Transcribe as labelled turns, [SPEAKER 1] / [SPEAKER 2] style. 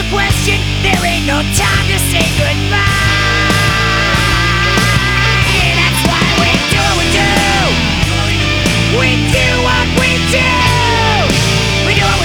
[SPEAKER 1] question, there ain't no time to say goodbye.